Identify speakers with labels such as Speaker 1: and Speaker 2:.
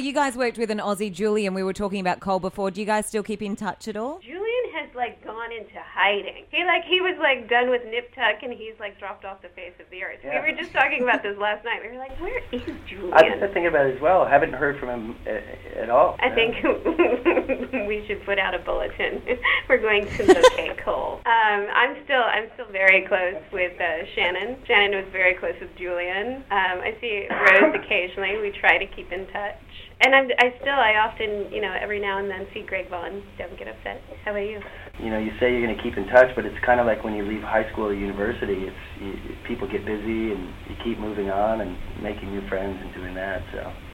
Speaker 1: You guys worked with an Aussie, Julian. We were talking about Cole before. Do you guys still keep in touch at all?
Speaker 2: Julian has gone into hiding. He was done with Nip Tuck, and he's dropped off the face of the earth.
Speaker 3: Yeah.
Speaker 2: We were just talking about this last night. We were like, where is Julian?
Speaker 3: I was just thinking about it as well. I haven't heard from him at all.
Speaker 2: I think we should put out a bulletin. We're going to locate Cole. I'm still very close with Shannon. Shannon was very close with Julian. I see Rose occasionally. We try to keep in touch. And I often, every now and then see Greg Vaughn. Don't get upset. How about you?
Speaker 3: You say you're going to keep in touch, but it's kind of like when you leave high school or university. People get busy, and you keep moving on and making new friends and doing that. So